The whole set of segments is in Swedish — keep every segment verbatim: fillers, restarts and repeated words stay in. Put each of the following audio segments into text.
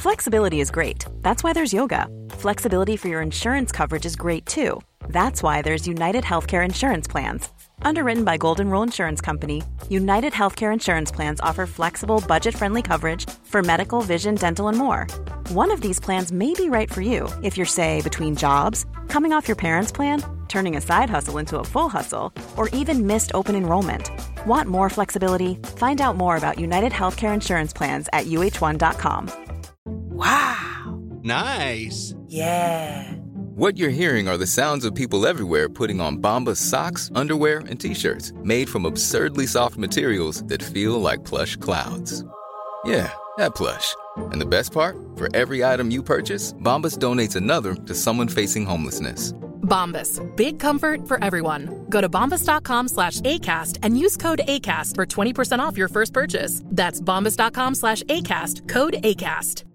Flexibility is great. That's why there's yoga. Flexibility for your insurance coverage is great too. That's why there's United Healthcare Insurance Plans. Underwritten by Golden Rule Insurance Company, United Healthcare Insurance Plans offer flexible, budget-friendly coverage for medical, vision, dental, and more. One of these plans may be right for you if you're, say, between jobs, coming off your parents' plan, turning a side hustle into a full hustle, or even missed open enrollment. Want more flexibility? Find out more about United Healthcare Insurance Plans at U H one dot com. Wow. Nice. Yeah. What you're hearing are the sounds of people everywhere putting on Bombas socks, underwear, and T-shirts made from absurdly soft materials that feel like plush clouds. Yeah, that plush. And the best part? For every item you purchase, Bombas donates another to someone facing homelessness. Bombas. Big comfort for everyone. Go to bombas.com slash ACAST and use code ACAST for twenty percent off your first purchase. That's bombas.com slash ACAST. Code ACAST.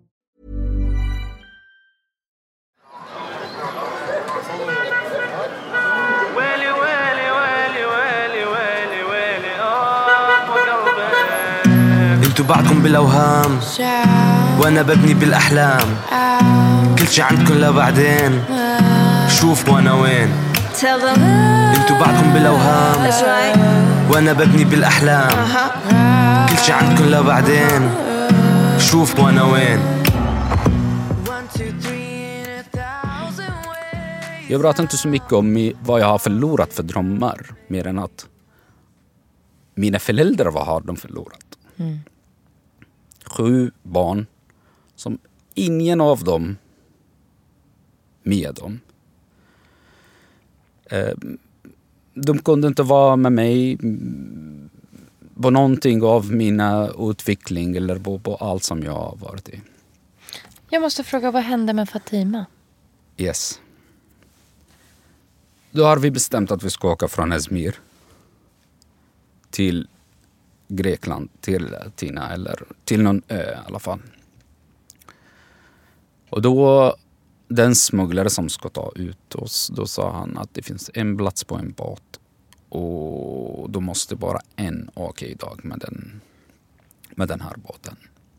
انتوا بعضكم بالاوهام وانا ببني بالاحلام كل شي عندكم لبعدين شوف وانا وين انتوا بعضكم بالاوهام وانا ببني بالاحلام كل شي عندكم لبعدين شوف وانا وين. Jag pratar inte så mycket om vad jag har förlorat för drömmar, mer än att mina föräldrar, vad har de förlorat? Mm. Sju barn som ingen av dem med dem. Eh, de kunde inte vara med mig på någonting av mina utveckling eller på, på allt som jag har varit i. Jag måste fråga, vad hände med Fatima? Yes. Då har vi bestämt att vi ska åka från Izmir till Grekland, till Tina eller till någon ö i alla fall. Och då den smugglare som ska ta ut oss, då sa han att det finns en plats på en båt och då måste bara en åka idag med den, med den här båten.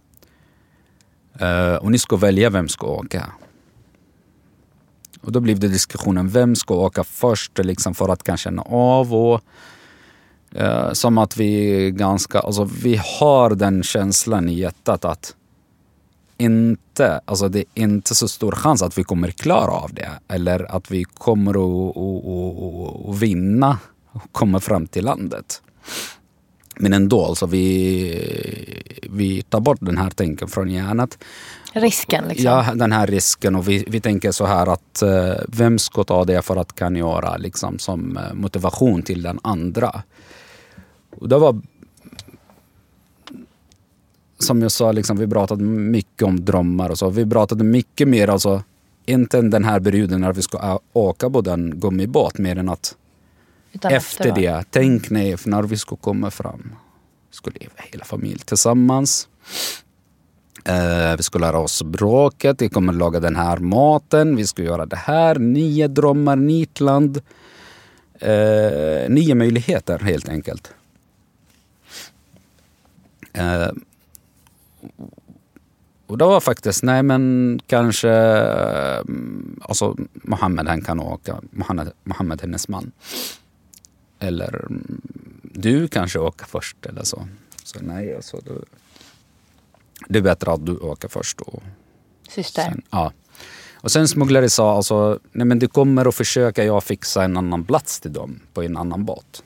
Uh, och ni ska välja vem ska åka. Och då blev det diskussionen, vem ska åka först liksom, för att kanske känna av och uh, som att vi ganska, alltså vi har den känslan i hjärtat att inte, alltså det är inte så stor chans att vi kommer klara av det eller att vi kommer att, att, att, att vinna och komma fram till landet. Men ändå, alltså vi, vi tar bort den här tänken från hjärnan. Risken liksom. Ja, den här risken och vi, vi tänker så här att uh, vem ska ta det för att kan göra liksom som uh, motivation till den andra. Och det var som jag sa, liksom, vi pratade mycket om drömmar och så. Vi pratade mycket mer, alltså inte den här perioden när vi ska åka på den gummibåt, mer än att utan efter det, det tänk nej, för när vi ska komma fram ska leva hela familjen tillsammans. Uh, vi ska lära oss språket, vi kommer laga den här maten, vi ska göra det här, nio drömmar, nytt land, uh, nio möjligheter helt enkelt. Uh, och det var faktiskt, nej men kanske alltså Mohammed han kan åka, Mohammed, Mohammed hennes man. Eller du kanske åker först eller så. Så nej, alltså du, det är bättre att du åker först och syster. Sen, ja. Och sen smugglare sa alltså, nej men du kommer att försöka jag fixa en annan plats till dem på en annan båt.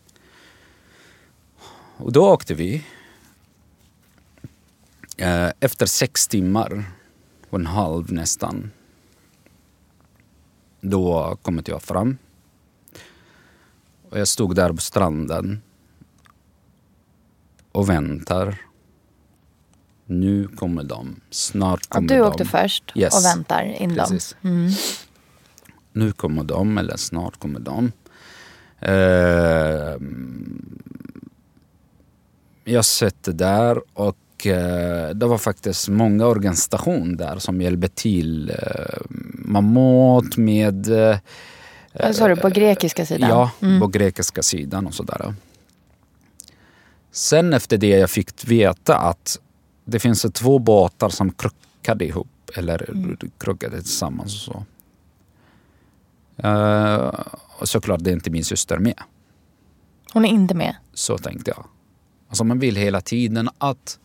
Och då åkte vi. Efter sex timmar och en halv nästan, då kom jag fram. Och jag stod där på stranden och väntar. Nu kommer de. Snart kommer de. Du åkte de. först yes. och väntar in Precis. dem. Mm. Nu kommer de, eller snart kommer de. Uh, jag sitter där och det var faktiskt många organisationer där som hjälpte till med mat, med... Vad sa du, på grekiska sidan? Ja, mm. på grekiska sidan och sådär. Sen efter det jag fick veta att det finns två båtar som käkade ihop eller mm. krockade tillsammans och så. Uh, och såklart det är inte min syster med. Hon är inte med? Så tänkte jag. Alltså man vill hela tiden att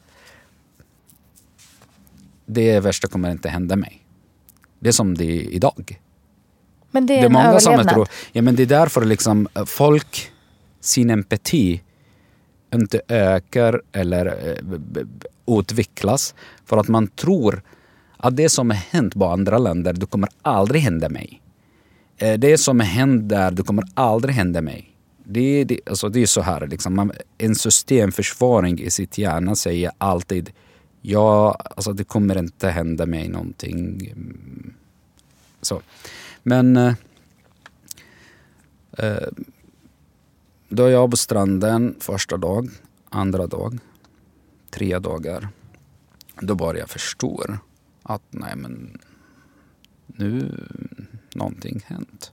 det värsta kommer inte hända mig. Det är som det är idag. Men det är, det är en många överlevnad. som tror, ja men det är därför liksom folk sin empati inte ökar eller uh, utvecklas för att man tror att det som har hänt på andra länder det kommer aldrig hända mig. Det som har hänt där det kommer aldrig hända mig. Det, det, alltså det är så här liksom, man, en systemförsvaring i sitt hjärna säger alltid ja, alltså det kommer inte hända mig någonting. Så. Men eh, då är jag på stranden första dag, andra dag, tre dagar. Då börjar jag förstå att nej men nu någonting hänt.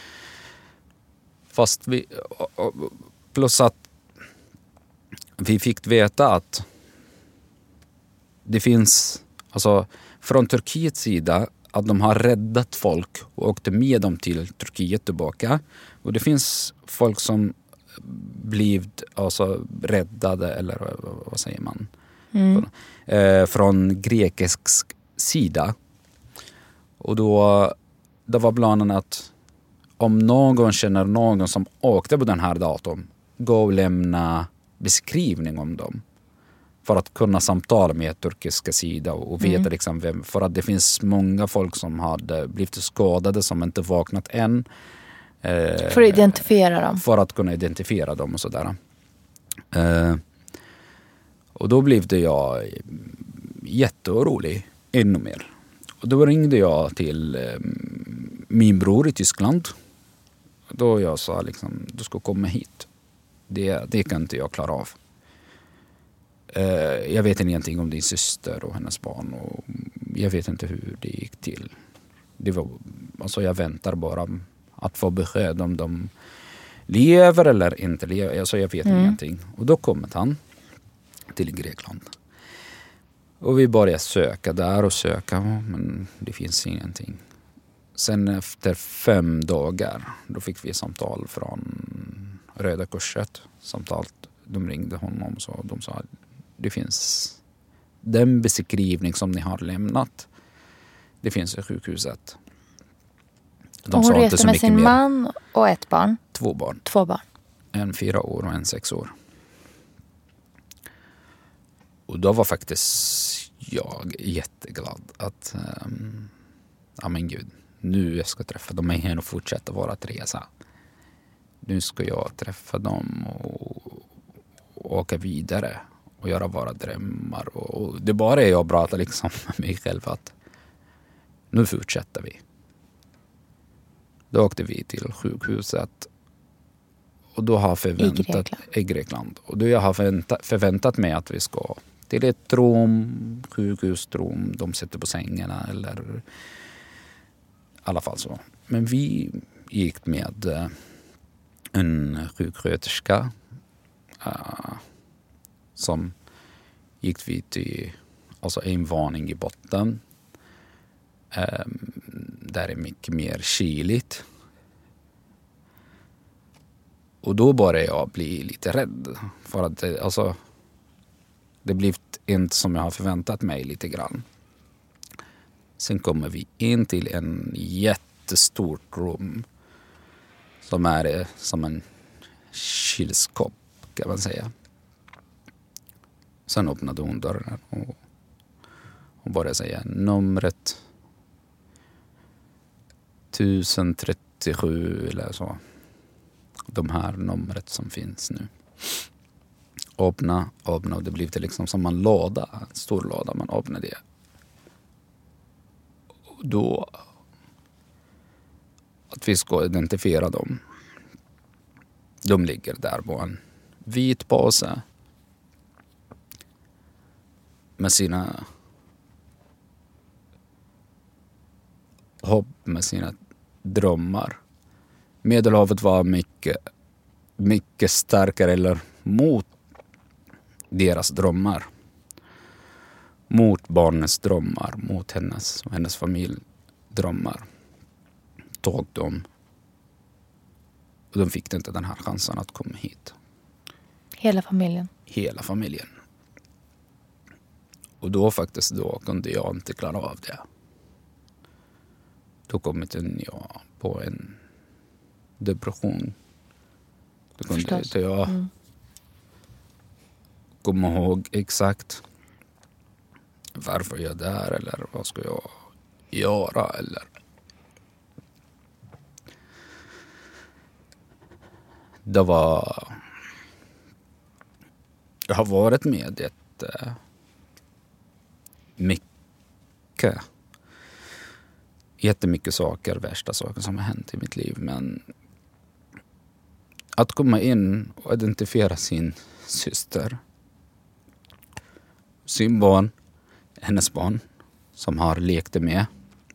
Fast vi plus att vi fick veta att det finns alltså från Turkiets sida att de har räddat folk och åkte med dem till Turkiet tillbaka. Och det finns folk som blivit alltså räddade eller vad säger man? Mm. Eh, från grekisk sida. Och då det var planen att om någon känner någon som åkte på den här datorn, gå och lämna beskrivning om dem. För att kunna samtala med turkiska sida och veta mm. liksom vem. För att det finns många folk som hade blivit skadade som inte vaknat än. Eh, för att identifiera dem. För att kunna identifiera dem och sådär. Eh, och då blev det jag jätteorolig ännu mer. Och då ringde jag till eh, min bror i Tyskland. Då jag sa liksom, du ska komma hit. Det, det kan inte jag klara av. Eh, jag vet ingenting om din syster och hennes barn. Och jag vet inte hur det gick till. Det var, alltså jag väntar bara att få besked om de lever eller inte lever. Alltså jag vet mm. ingenting. Och då kom han till Grekland. Och vi började söka där och söka, men det finns ingenting. Sen efter fem dagar, då fick vi samtal från Röda Korset. Samtalet, de ringde honom så de sa det finns den beskrivning som ni har lämnat. Det finns i sjukhuset. De och hon sa reste inte med sin mer. man och ett barn? Två barn. Två barn. En fyra år och en sex år. Och då var faktiskt jag jätteglad att um, ja men gud, nu jag ska träffa dem igen och fortsätta våra resa. Nu ska jag träffa dem och, och åka vidare och göra våra drömmar. Och, och det bara är jag pratar liksom med mig själv att nu fortsätter vi. Då åkte vi till sjukhuset och då har förväntat, I Grekland. I Grekland. Och då jag har förväntat, förväntat mig att vi ska till ett rum, sjukhusrum, de sitter på sängarna eller i alla fall så. Men vi gick med en sjuksköterska uh, som gick vi till alltså en varning i botten. Um, där är mycket mer kyligt. Och då började jag bli lite rädd. För att det, alltså, det blev inte som jag har förväntat mig lite grann. Sen kommer vi in till en jättestort rum. Som är som en kylskåp kan man säga. Sen öppnade hon dörren och, och började säga numret tusen trettiosju eller så. De här numret som finns nu. Öppna, öppna och det blev det liksom som en låda, en stor låda, man öppnade det. Och då att vi ska identifiera dem. De ligger där på en vit påse med sina hopp, med sina drömmar. Medelhavet var mycket, mycket starkare eller mot deras drömmar. mot barnens drömmar, mot hennes och hennes familj drömmar, tog de och de fick inte den här chansen att komma hit. Hela familjen? Hela familjen. Och då faktiskt då kunde jag inte klara av det. Då kom jag på en depression. Då kunde Förstås. inte jag mm. komma ihåg exakt varför jag är där eller vad ska jag göra eller det var jag har varit med ett uh, mycket jättemycket saker, värsta saker som har hänt i mitt liv, men att komma in och identifiera sin syster, sin barn, hennes barn som har lekt med,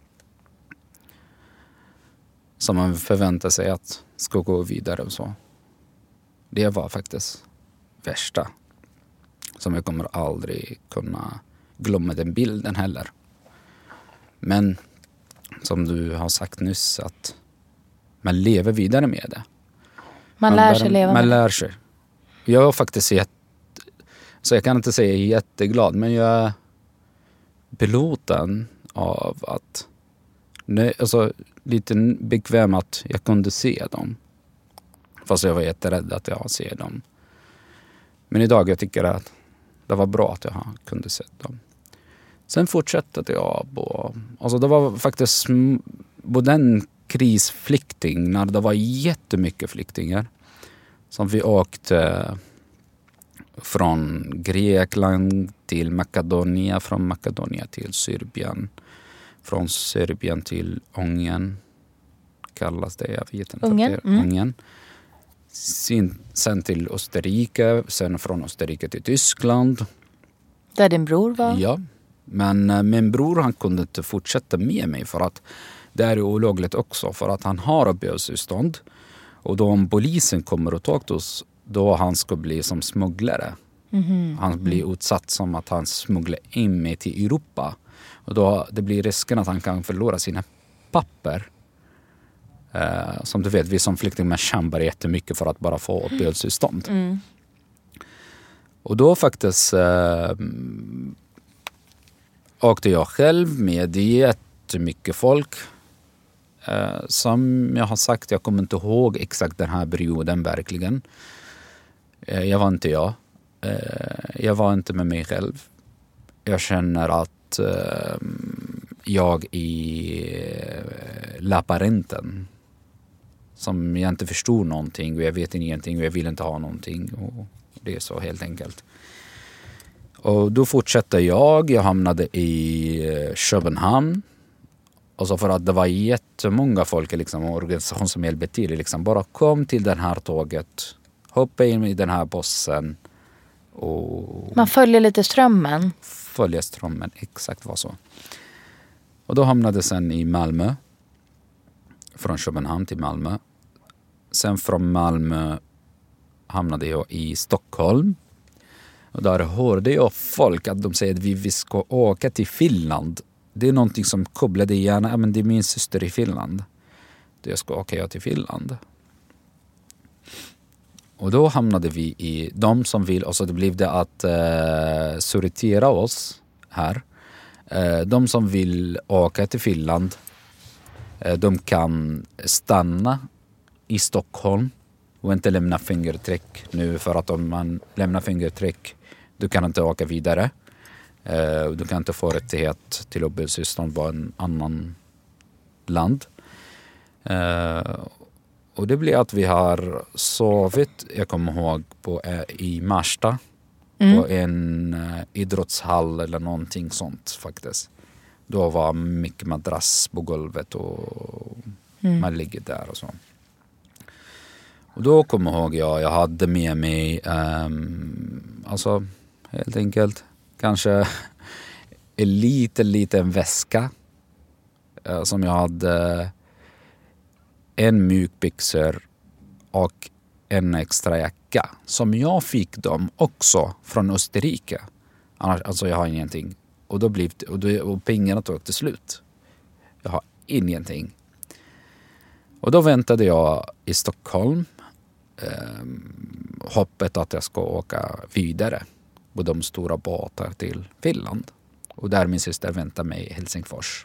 som man förväntar sig att ska gå vidare och så. Det var faktiskt värsta som jag kommer aldrig kunna glömma den bilden heller. Men som du har sagt nyss att man lever vidare med det. Man, man lär sig leva Man med lär sig. Jag är faktiskt jätte, så jag kan inte säga jätteglad, men jag är belåten av att nej, alltså, lite bekväm att jag kunde se dem. Fast jag var jätterädd att jag ser dem. Men idag jag tycker att det var bra att jag kunde se dem. Sen fortsatte jag på, alltså det var faktiskt på den krisflykting när det var jättemycket flyktingar som vi åkte från Grekland till Makedonien, från Makedonien till Serbien, från Serbien till Ungern kallas det, jag vet inte. Ungern? Mm. Ungern. Sen, sen till Österrike, sen från Österrike till Tyskland. Där din bror var? Ja, men äh, min bror han kunde inte fortsätta med mig för att det är olagligt också, för att han har uppehållstillstånd. Och då om polisen kommer och tar oss, då han ska bli som smugglare. Mm-hmm. Han blir utsatt som att han smugglar in mig till Europa. Och då det blir risken att han kan förlora sina papper. Uh, som du vet, vi som flyktingar kämpar jättemycket för att bara få uppehållstillstånd. Mm. Och då faktiskt uh, åkte jag själv med jättemycket folk. Uh, som jag har sagt, jag kommer inte ihåg exakt den här perioden verkligen. Uh, jag var inte jag. Uh, jag var inte med mig själv. Jag känner att uh, jag i uh, labyrinten som jag inte förstår någonting och jag vet ingenting och jag vill inte ha någonting och det är så helt enkelt. Och då fortsatte jag, jag hamnade i Köpenhamn. Och så för att det var jättemånga folk liksom, och organisation som hjälpte till liksom, bara kom till den här tåget, hoppa in i den här bussen och man följer lite strömmen. Följer strömmen, exakt var så. Och då hamnade sen i Malmö. Från Köpenhamn till Malmö. Sen från Malmö hamnade jag i Stockholm. Och där hörde jag folk att de säger att vi, vi ska åka till Finland. Det är någonting som kopplade gärna. Ja, men det är min syster i Finland. Då jag ska åka till Finland. Och då hamnade vi i de som vill. Och så det blev det att uh, sortera oss här. Uh, de som vill åka till Finland. De kan stanna i Stockholm och inte lämna fingertryck nu, för att om man lämnar fingertryck du kan inte åka vidare. Du kan inte få rättighet till uppehållstillstånd på en annan land. Och det blir att vi har sovit, jag kommer ihåg, på, i Märsta mm. på en idrottshall eller någonting sånt faktiskt. Då var mycket madrass på golvet och mm. man ligger där och så. Och då kommer jag ihåg jag, jag hade med mig um, alltså helt enkelt kanske en liten, liten väska uh, som jag hade en mjukbyxor och en extra jacka som jag fick dem också från Österrike. Annars, alltså jag har ingenting. Och då blev det, och, då, och pengarna tog till slut. Jag har ingenting. Och då väntade jag i Stockholm. Eh, hoppet att jag ska åka vidare på de stora båtar till Finland. Och där min syster väntade mig i Helsingfors.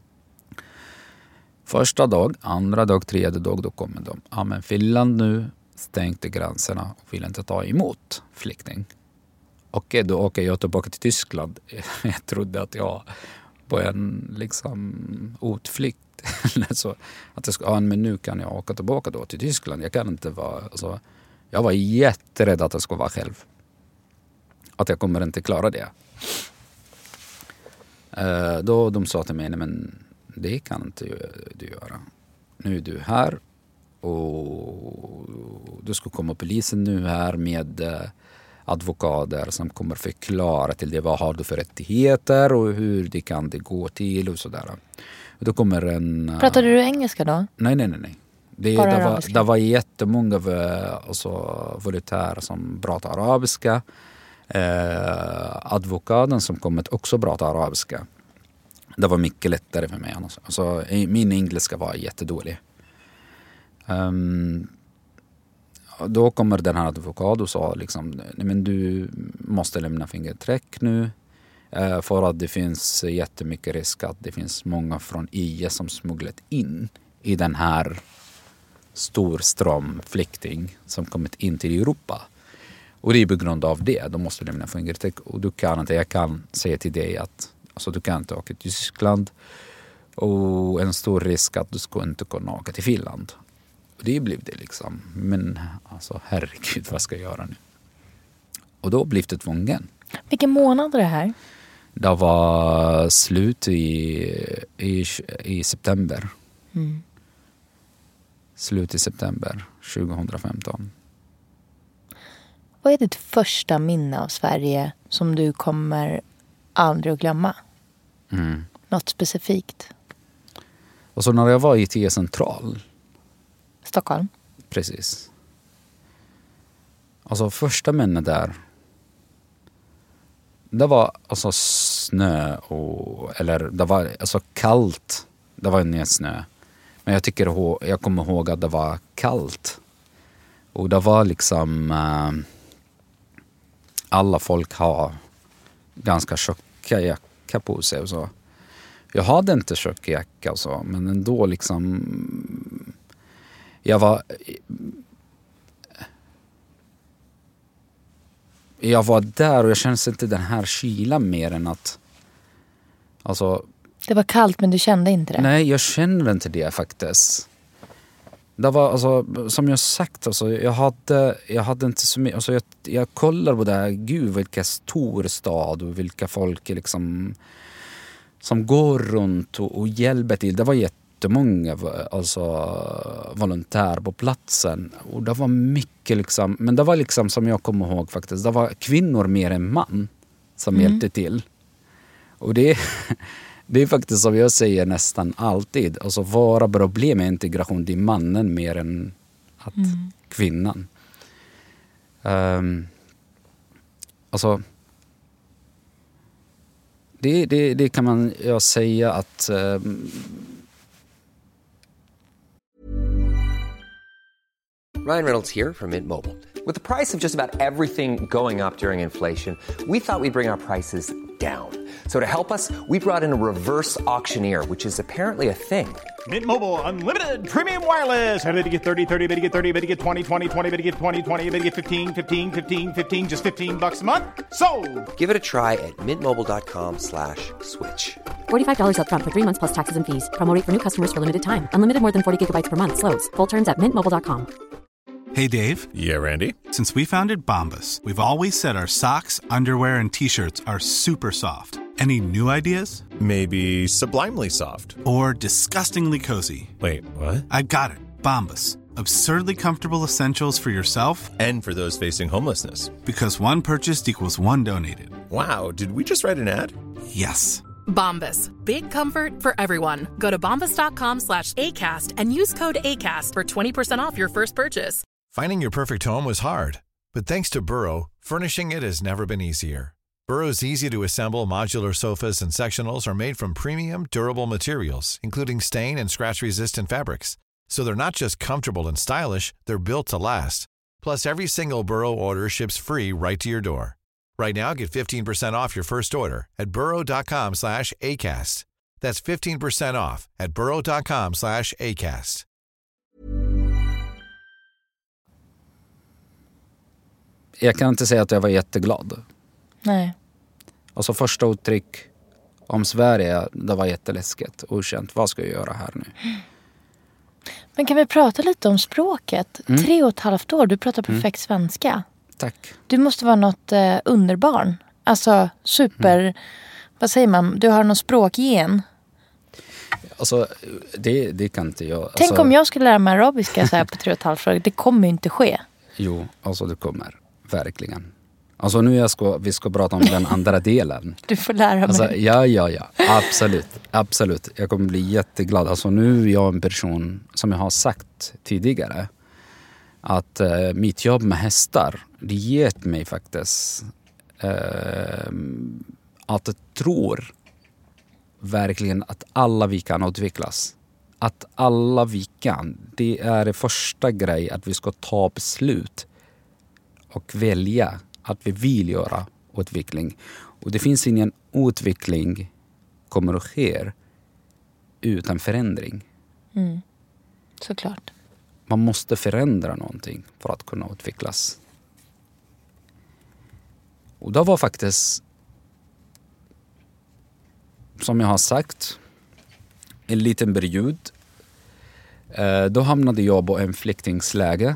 Första dag, andra dag, tredje dag, då kommer de. Ja, men Finland nu stängde gränserna och vill inte ta emot flykting. Okej, då åker jag tillbaka till Tyskland. Jag trodde att jag på en liksom utflykt. så att jag ska, ja, men nu kan jag åka tillbaka då till Tyskland. Jag kan inte vara, alltså, jag var jätterädd att jag ska vara själv. Att jag kommer inte klara det. Uh, då de sa till mig, nej men det kan inte du göra. Nu är du här och du ska komma polisen nu här med uh, advokater som kommer förklara till dig vad har du för rättigheter och hur det kan det gå till och sådär. Och då kommer en... Uh, Pratade du engelska då? Nej, nej, nej. nej. Det, det, var, det var jättemånga alltså, volontärer som pratar arabiska. Eh, advokaten som kommit också prata arabiska. Det var mycket lättare för mig. Alltså, min engelska var jättedålig. Um, då kommer den här advokaten och sa liksom, nej men du måste lämna fingerträck nu. Eh, för att det finns jättemycket risk att det finns många från I S som smugglat in i den här stor ström flykting som kommit in till Europa. Och det är på grund av det. De måste lämna fingertryck. Och du kan inte, jag kan säga till dig att alltså, du kan inte åka till Tyskland. Och en stor risk att du ska inte kunna åka till Finland. Och det blev det liksom. Men alltså herregud, vad ska jag göra nu? Och då blev det tvungen. Vilken månad är det här? Det var slut i, i, i september. Mm. Slut i september tjugohundrafemton. Vad är ditt första minne av Sverige som du kommer aldrig att glömma? Mm. Något specifikt? Och så när jag var i T Central. Stockholm? Precis. Alltså första minne där. Det var alltså snö och, eller det var alltså kallt. Det var ingen snö. Men jag tycker, jag kommer ihåg att det var kallt. Och det var liksom... Uh, alla folk har ganska tjocka jacka på sig och så. Jag hade inte tjocka jacka och så, men ändå liksom... Jag var... Jag var där och jag kände inte den här kylan mer än att... Alltså... Det var kallt men du kände inte det? Nej, jag kände inte det faktiskt. Det var alltså, som jag sagt, alltså, jag, hade, jag hade inte så mycket, alltså, jag, jag kollade på det här, gud vilka stor stad och vilka folk liksom, som går runt och, och hjälper till. Det var jättemånga alltså, volontärer på platsen och det var mycket liksom, men det var liksom som jag kommer ihåg faktiskt, det var kvinnor mer än man som mm. hjälpte till. Och det Det är faktiskt som jag säger nästan alltid. Alltså våra problem med integration, det är mannen mer än att mm. kvinnan. Um, alltså det, det, det kan man ja, säga att um, Ryan Reynolds here from Mint Mobile. With the price of just about everything going up during inflation, we thought we'd bring our prices down. So to help us, we brought in a reverse auctioneer, which is apparently a thing. Mint Mobile Unlimited Premium Wireless. How to get thirty, thirty, how to get thirty, how to get twenty, twenty, twenty, how to get twenty, twenty, how to get fifteen, fifteen, fifteen, fifteen, just fifteen bucks a month? Sold! Give it a try at mintmobile.com slash switch. forty-five dollars up front for three months plus taxes and fees. Promo rate for new customers for limited time. Unlimited more than forty gigabytes per month. Slows full terms at mint mobile dot com. Hey, Dave. Yeah, Randy. Since we founded Bombas, we've always said our socks, underwear, and T-shirts are super soft. Any new ideas? Maybe sublimely soft. Or disgustingly cozy. Wait, what? I got it. Bombas. Absurdly comfortable essentials for yourself. And for those facing homelessness. Because one purchased equals one donated. Wow, did we just write an ad? Yes. Bombas. Big comfort for everyone. Go to bombas.com slash ACAST and use code ACAST for twenty percent off your first purchase. Finding your perfect home was hard, but thanks to Burrow, furnishing it has never been easier. Burrow's easy-to-assemble modular sofas and sectionals are made from premium, durable materials, including stain and scratch-resistant fabrics. So they're not just comfortable and stylish, they're built to last. Plus, every single Burrow order ships free right to your door. Right now, get fifteen percent off your first order at burrow.com slash ACAST. That's fifteen percent off at burrow.com slash ACAST. Jag kan inte säga att jag var jätteglad. Nej. Alltså första uttryck om Sverige, det var jätteläskigt. Okänt, vad ska jag göra här nu? Men kan vi prata lite om språket? Mm. Tre och ett halvt år, du pratar perfekt mm. svenska. Tack. Du måste vara något eh, underbarn. Alltså super, mm. vad säger man? Du har någon språkgen. Alltså, det, det kan inte jag. Tänk alltså, om jag skulle lära mig arabiska så här på tre och ett halvt år. Det kommer ju inte ske. Jo, alltså det kommer. Verkligen. Alltså nu jag ska, vi ska prata om den andra delen. Du får lära mig. Alltså, ja, ja, ja. Absolut. Absolut. Jag kommer bli jätteglad. Alltså nu är jag en person som jag har sagt tidigare. Att eh, mitt jobb med hästar, det ger mig faktiskt eh, att jag tror verkligen att alla vi kan utvecklas. Att alla vi kan. Det är det första grej att vi ska ta beslut och välja att vi vill göra utveckling. Och det finns ingen utveckling kommer att ske utan förändring. Mm. Såklart. Man måste förändra någonting för att kunna utvecklas. Och det var faktiskt, som jag har sagt, en liten period. Då hamnade jag på en flyktingsläge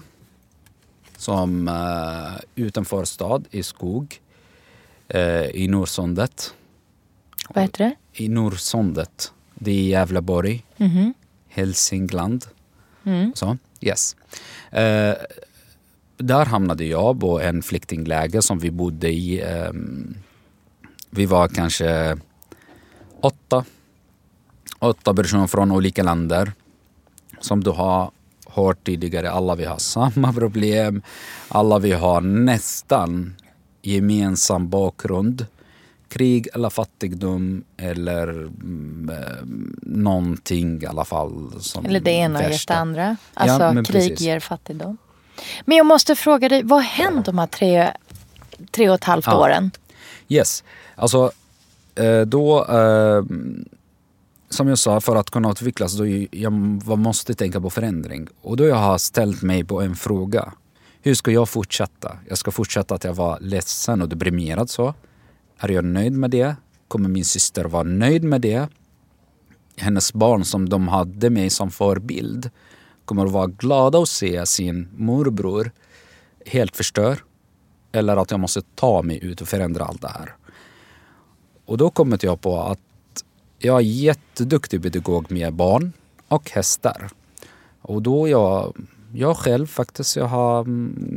som uh, utanför stad i skog uh, i Norrsundet. Vad heter det? I Norrsundet. Det är Gävleborg. Mm-hmm. Hälsingland. Mm. Så, yes. Uh, där hamnade jag på en flyktingläger som vi bodde i. Um, vi var kanske åtta. Åtta personer från olika länder. Som du har hört tidigare. Alla vi har samma problem. Alla vi har nästan gemensam bakgrund. Krig eller fattigdom eller mm, någonting i alla fall. Som eller det ena ger det andra. Alltså ja, krig precis. ger fattigdom. Men jag måste fråga dig, vad hände de här tre, tre och ett halvt ja. åren? Yes, alltså då... Som jag sa, för att kunna utvecklas då jag måste tänka på förändring. Och då jag har ställt mig på en fråga. Hur ska jag fortsätta? Jag ska fortsätta att jag var ledsen och deprimerad så. Är jag nöjd med det? Kommer min syster vara nöjd med det? Hennes barn som de hade mig som förebild kommer att vara glada att se sin morbror helt förstör. Eller att jag måste ta mig ut och förändra allt det här. Och då kommer jag på att jag är jätteduktig pedagog med barn och hästar. Och då jag, jag själv faktiskt, jag har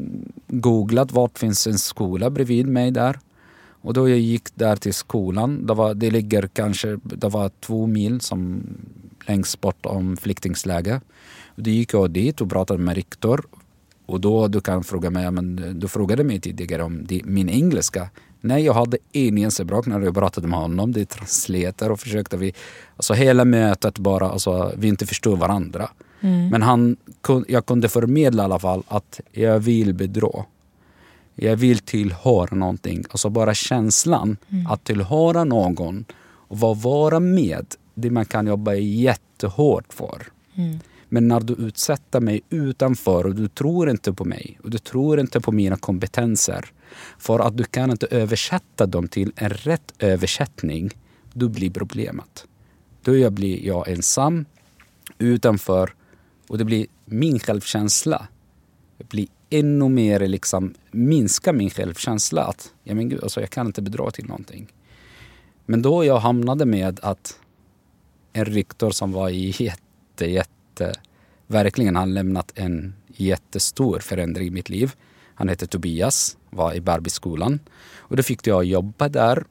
googlat vart finns en skola bredvid mig där. Och då jag gick där till skolan, det, var, det ligger kanske, det var två mil som längst bort om flyktingsläge. Och då gick jag dit och pratade med rektor. Och då du kan fråga mig, men du frågade mig tidigare om det, min engelska. Nej, jag hade en ensebrak när jag pratade med honom. Det är translator och försökte vi... Alltså hela mötet bara, alltså vi inte förstod varandra. Mm. Men han, jag kunde förmedla i alla fall att jag vill bedra. Jag vill tillhöra någonting. Alltså bara känslan mm. att tillhöra någon och vara, vara med. Det man kan jobba jättehårt för. Mm. Men när du utsätter mig utanför och du tror inte på mig och du tror inte på mina kompetenser för att du kan inte översätta dem till en rätt översättning, då blir problemet. Då jag blir jag ensam utanför och det blir min självkänsla. Det blir ännu mer liksom minska min självkänsla att ja, men gud, alltså, jag kan inte bidra till någonting. Men då jag hamnade med att en rektor som var jätte, jätte verkligen han lämnat en jättestor förändring i mitt liv. Han heter Tobias, var i Barbieskolan. Och då fick jag jobba där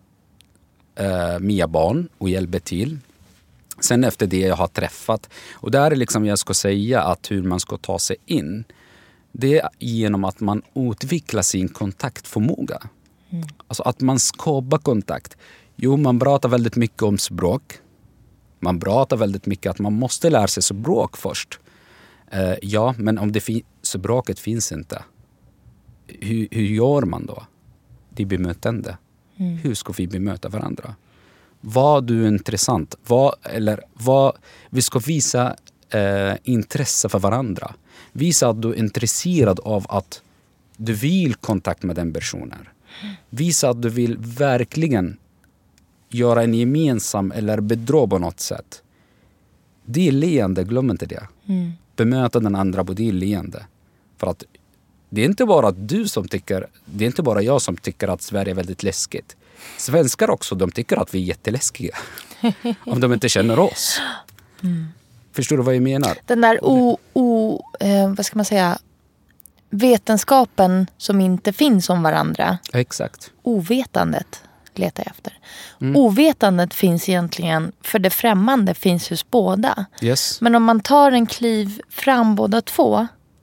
eh, med barn och hjälpa till. Sen efter det jag har träffat. Och där är liksom jag ska säga att hur man ska ta sig in. Det är genom att man utvecklar sin kontaktförmåga. Mm. Alltså att man skapar kontakt. Jo, man pratar väldigt mycket om språk. Man pratar väldigt mycket att man måste lära sig språk först. Uh, ja, men om det fi- språket finns inte. Hur, hur gör man då? Det är bemötande. Mm. Hur ska vi bemöta varandra? Vad du är intressant. Vad, eller vad, vi ska visa uh, intresse för varandra. Visa att du är intresserad av att du vill kontakt med den personen. Visa att du vill verkligen göra en gemensam eller bedra på något sätt. Det är leende, glöm inte det. Mm. Bemöta den andra på det leende. För att det är inte bara du som tycker, det är inte bara jag som tycker att Sverige är väldigt läskigt. Svenskar också, de tycker att vi är jätteläskiga. Om de inte känner oss. Mm. Förstår du vad jag menar? Den där o, o, eh, vad ska man säga, vetenskapen som inte finns om varandra. Exakt. Ovetandet letar jag efter. Mm. Ovetandet finns egentligen, för det främmande finns hos båda. Yes. Men om man tar en kliv fram båda två,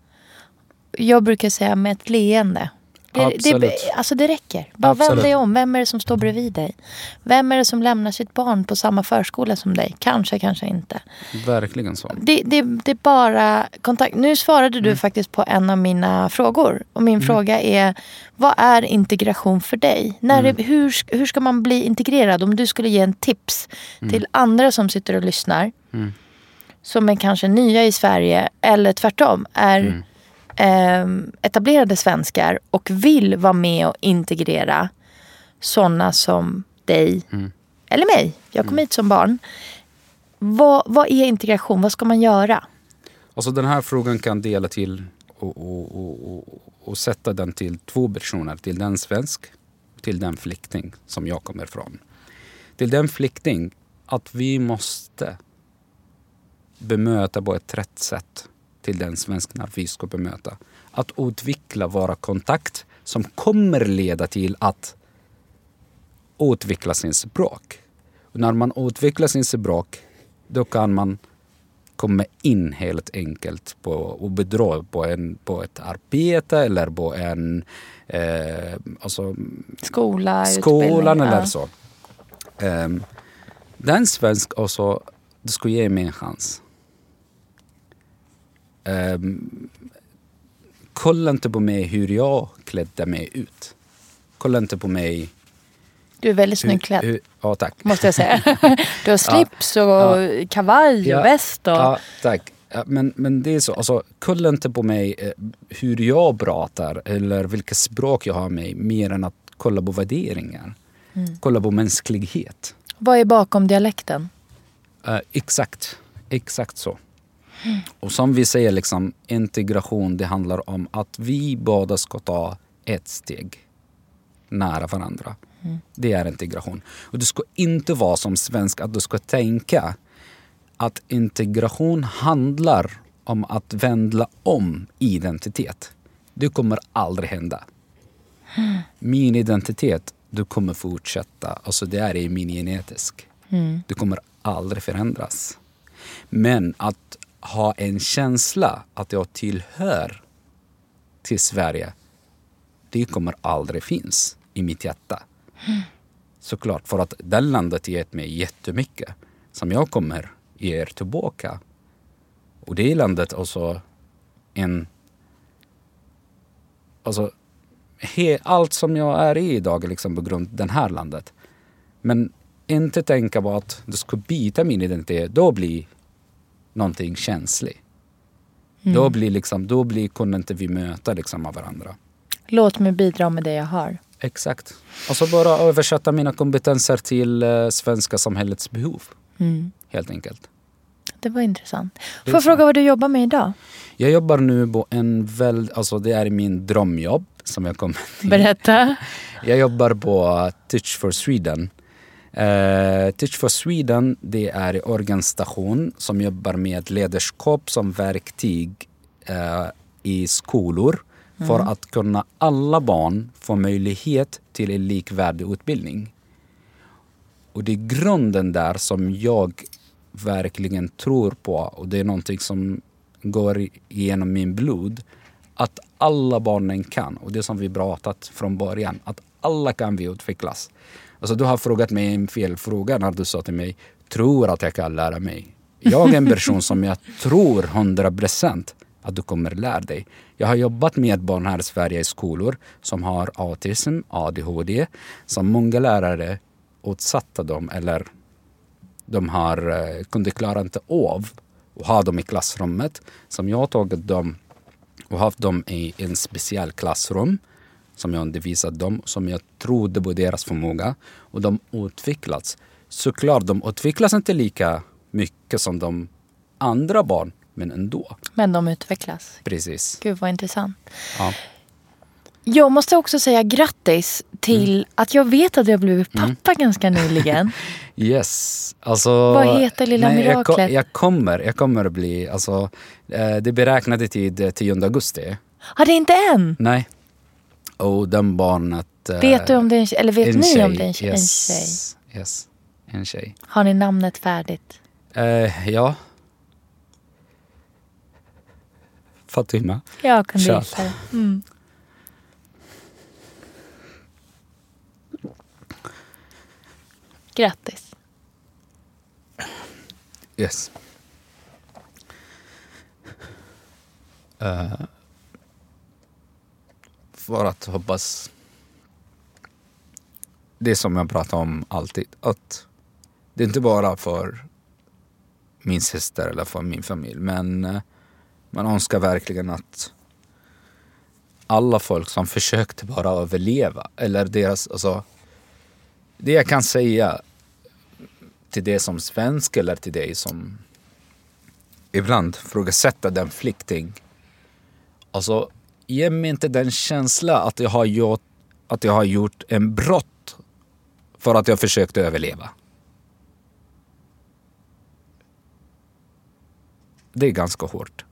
jag brukar säga med ett leende. Det, det, alltså det räcker. Bara vänd dig om. Vem är det som står bredvid dig? Vem är det som lämnar sitt barn på samma förskola som dig? Kanske, kanske inte. Verkligen så. Det, det, det är bara kontakt. Nu svarade du mm. faktiskt på en av mina frågor. Och min mm. fråga är, vad är integration för dig? När mm. det, hur, hur ska man bli integrerad? Om du skulle ge en tips mm. till andra som sitter och lyssnar. Mm. Som är kanske nya i Sverige. Eller tvärtom. Är... Mm. etablerade svenskar och vill vara med och integrera sådana som dig mm. eller mig. Jag kom mm. hit som barn. Vad, vad är integration? Vad ska man göra? Alltså den här frågan kan dela till och, och, och, och, och sätta den till två personer. Till den svensk och till den flykting som jag kommer ifrån. Till den flykting att vi måste bemöta på ett rätt sätt till den svenskarna vi ska bemöta. Att utveckla våra kontakt som kommer leda till att utveckla sin språk. Och när man utvecklar sin språk, då kan man komma in helt enkelt på och bedra på, en, på ett arbete eller på en eh, alltså, skola, skolan eller ja. så. Um, den svensk också, det ska ge mig en chans. Um, kolla inte på mig hur jag klädde mig ut. Kolla inte på mig. Du är väldigt snygg klädd. Hur, ja, tack. Måste jag säga. Du har slips ja, och ja, kavaj och ja, väst. Och... Ja, tack. Ja, men, men det är så. Alltså, kolla inte på mig eh, hur jag pratar eller vilket språk jag har med mer än att kolla på värderingar. Mm. Kolla på mänsklighet. Vad är bakom dialekten? Uh, exakt. Exakt så. Mm. Och som vi säger, liksom, integration, det handlar om att vi båda ska ta ett steg nära varandra. Mm. Det är integration. Och det ska inte vara som svensk att du ska tänka att integration handlar om att vända om identitet. Det kommer aldrig hända. Mm. Min identitet, du kommer fortsätta. Alltså det är min genetisk. Mm. Det kommer aldrig förändras. Men att ha en känsla att jag tillhör till Sverige, det kommer aldrig finnas i mitt hjärta. Mm. Såklart, för att den landet gett mig jättemycket som jag kommer ger tillbaka. Och det är landet också en... Alltså, he, allt som jag är i idag är liksom på grund av den här landet. Men inte tänka på att du ska byta min identitet, då blir någonting känsligt. Mm. Då blir liksom, då blir, kunde inte vi möta liksom av varandra. Låt mig bidra med det jag har. Exakt. Och så bara översätta mina kompetenser till uh, svenska samhällets behov. Mm. Helt enkelt. Det var intressant. Får jag fråga vad du jobbar med idag? Jag jobbar nu på en väl, alltså det är min drömjobb som jag kommer till. Berätta. Jag jobbar på Teach for Sweden. Uh, Teach for Sweden, det är en organisation som jobbar med ledarskap som verktyg uh, i skolor. Mm. För att kunna alla barn få möjlighet till en likvärdig utbildning. Och det är grunden där som jag verkligen tror på. Och det är någonting som går igenom min blod. Att alla barnen kan. Och det som vi pratat från början. Att alla kan vi utvecklas. Alltså du har frågat mig en fel fråga när du sa till mig, tror att jag kan lära mig. Jag är en person som jag tror hundra procent att du kommer lära dig. Jag har jobbat med barn här i Sverige i skolor som har autism, A D H D, som många lärare utsatta dem eller de har eh, kunde klara inte av och ha dem i klassrummet. Som jag har tagit dem och haft dem i en speciell klassrum som jag undervisat dem, som jag trodde på deras förmåga och de utvecklats. Såklart, de utvecklas inte lika mycket som de andra barn, men ändå. Men de utvecklas. Precis. Gud vad intressant. Ja. Jag måste också säga grattis till mm. att jag vet att jag blivit pappa mm. ganska nyligen. Yes. Alltså, vad heter lilla nej, miraklet? Jag, jag kommer, jag kommer att bli, alltså, det beräknade tid tionde augusti. Har det inte än? Nej. Och den barnet... Vet du om det är en tjej? Eller vet en ni tjej. om det är en tjej? Yes. En tjej. Yes. En tjej. Har ni namnet färdigt? Uh, ja. Fatima. Jag kan gissa det. Mm. Grattis. Yes. Uh, för att hoppas det som jag pratar om alltid, att det är inte bara för min syster eller för min familj, men uh, man önskar verkligen att alla folk som försökte bara överleva, eller deras, alltså, det jag kan säga till det som svensk eller till dig som ibland frågasätter den flykting, alltså ge mig inte den känsla att jag har gjort, att jag har gjort en brott för att jag försökte överleva. Det är ganska hårt.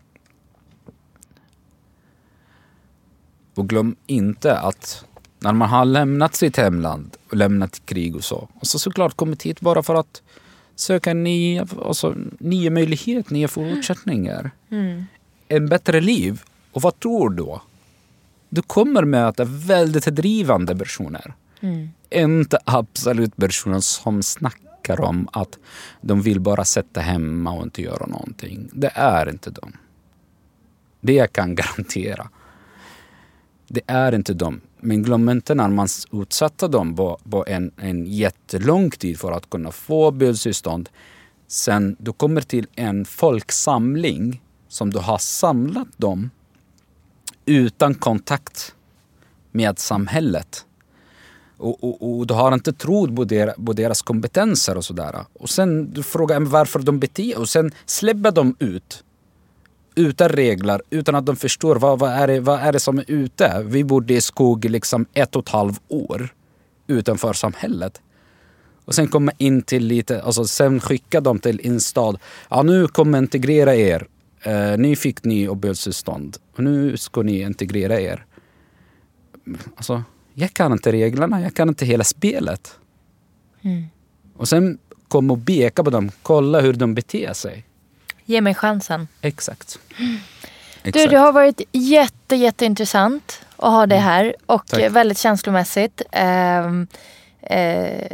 Och glöm inte att när man har lämnat sitt hemland och lämnat krig och så, och så såklart kommit hit bara för att söka nya, alltså, nya möjligheter, nya fortsättningar. Mm. En bättre liv. Och vad tror du då? Du kommer möta väldigt drivande personer. Mm. Inte absolut personer som snackar om att de vill bara sätta hemma och inte göra någonting. Det är inte de. Det jag kan garantera. Det är inte de. Men glöm inte när man utsätter dem på, på en, en jättelång tid för att kunna få bildtillstånd. Sen du kommer till en folksamling som du har samlat dem utan kontakt med samhället. Och, och, och du har inte trott på, der, på deras kompetenser och sådär. Och sen du frågar varför de beter och sen släpper de ut. Utan regler, utan att de förstår vad, vad, är det, vad är det som är ute. Vi bodde i skog liksom ett och ett halvt år utanför samhället. Och sen komma in till lite, alltså sen skicka dem till en stad. Ja, nu kommer integrera er. Uh, ni fick ni uppehållstillstånd. Och nu ska ni integrera er. Alltså, jag kan inte reglerna, jag kan inte hela spelet. Mm. Och sen kom och beka på dem, kolla hur de beter sig. Ge mig chansen. Exakt. Mm. Du, det har varit jätte, jätteintressant att ha det här. Och Tack. Väldigt känslomässigt. Eh, eh,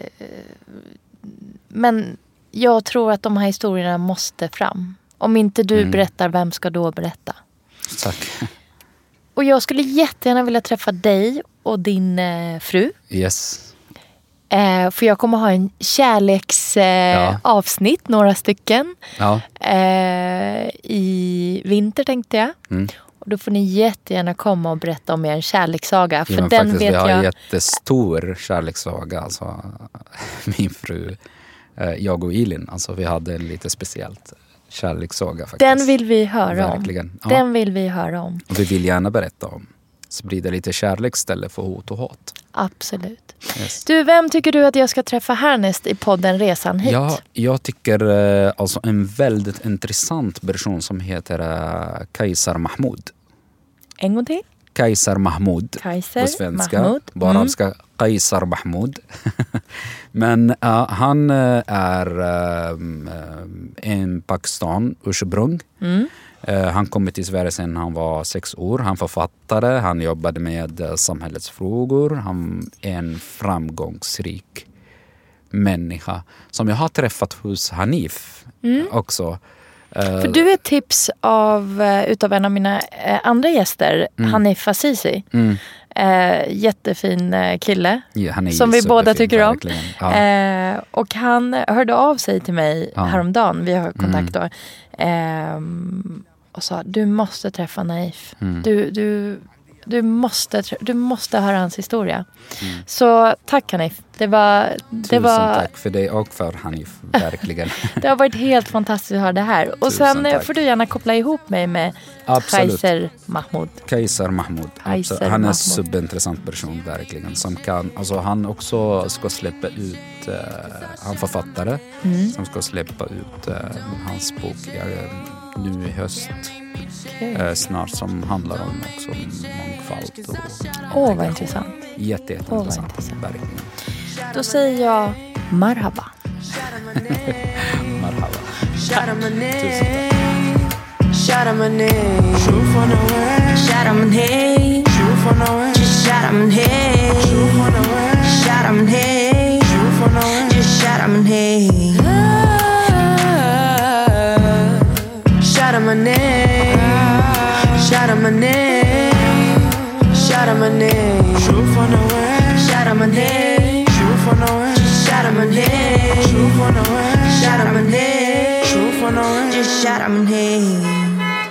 men jag tror att de här historierna måste fram. Om inte du mm. berättar, vem ska då berätta? Tack. Och jag skulle jättegärna vilja träffa dig och din eh, fru. Yes. Eh, för jag kommer ha en kärleksavsnitt, eh, ja. några stycken. Ja. Eh, I vinter tänkte jag. Mm. Och då får ni jättegärna komma och berätta om er kärlekssaga. För ja, den faktiskt, vet vi har jag... en jättestor kärlekssaga. Alltså, min fru, eh, jag och Elin. Alltså, vi hade en lite speciellt kärlekssaga faktiskt. Den vill vi höra Verkligen. om. Ja. Den vill vi höra om. Och vi vill gärna berätta om. Sprida lite kärlek istället för hot och hat. Absolut. Yes. Du, vem tycker du att jag ska träffa härnäst i podden Resan hit? Ja, jag tycker alltså en väldigt intressant person som heter Kaisar Mahmoud. En gång till? Kaisar Mahmoud. Kaisar på svenska. Mahmoud. Bara mm. ska Kaisar Mahmoud. Men uh, han uh, är uh, en Pakistan ursprung. Mm. Uh, han kom till Sverige sedan han var sex år. Han författare, han jobbade med uh, samhällsfrågor. Han är en framgångsrik människa som jag har träffat hos Hanif mm. också. För du är tips av, utav en av mina eh, andra gäster, mm. Hanif Azizi. Mm. Eh, jättefin kille ja, som vi båda tycker om. Ja. Eh, och han hörde av sig till mig ja. häromdagen, vi har kontakt då. Eh, och sa, du måste träffa Naif. Mm. Du, du, du, måste, du måste höra hans historia. Mm. Så tack Hanif. Det var, det Tusen var... tack för dig och för Hanif, verkligen. Det har varit helt fantastiskt att höra det här. Och Tusen sen tack. får du gärna koppla ihop mig med Kaiser Mahmoud. Kaiser Mahmoud. Kaiser han är en Mahmoud. superintressant person, verkligen. Som kan, alltså han också ska släppa ut, uh, han författare, mm. som ska släppa ut uh, hans bok uh, nu i höst. Okay. Uh, snart, som handlar om också mångfald. Åh, oh, vad intressant. Jätte, jätteintressant, oh, intressant. verkligen. Då säger jag marhaba. marhaba. Tusen tack. Shout out my name. Shout out my name. Shout out my name. Shout out my name. Shout out my name. Shout out my name. Shout out my name. Shout out my name. Shout out my name. Shout out my name. Shout out my name. Shout out my name. Just shout out my name.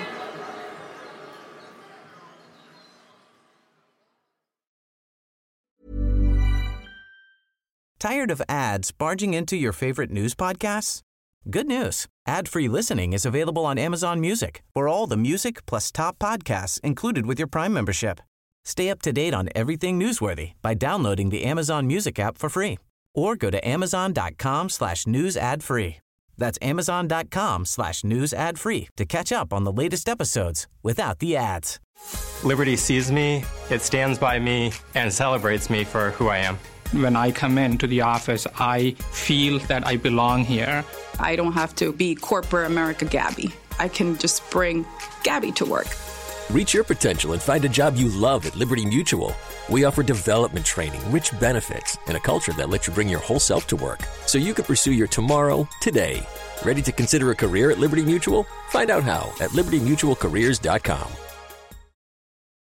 Tired of ads barging into your favorite news podcasts? Good news. Ad-free listening is available on Amazon Music for all the music plus top podcasts included with your Prime membership. Stay up to date on everything newsworthy by downloading the Amazon Music app for free or go to amazon.com slash news ad free. That's amazon.com slash news ad free to catch up on the latest episodes without the ads. Liberty sees me, it stands by me, and celebrates me for who I am. When I come into the office, I feel that I belong here. I don't have to be corporate America Gabby. I can just bring Gabby to work. Reach your potential and find a job you love at Liberty Mutual. We offer development training, rich benefits, and a culture that lets you bring your whole self to work, so you can pursue your tomorrow today. Ready to consider a career at Liberty Mutual? Find out how at liberty mutual careers dot com.